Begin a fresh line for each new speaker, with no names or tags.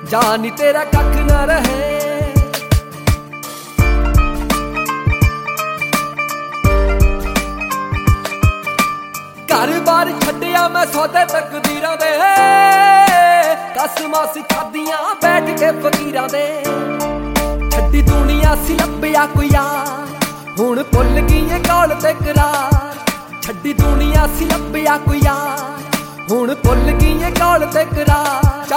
जानी तेरा कख न रहे। घर बार छड्डिया मैं सौदे तकदीरां दे, कसमां सी खादियां बैठ के फकीरां दे। छड्डी दुनिया सी लभ्या कोई यार, हुण भुल गई ए कौल ते करार। छड्डी दुनिया सी लभ्या कोई यार, हुण भुल गई ए कौल ते करार।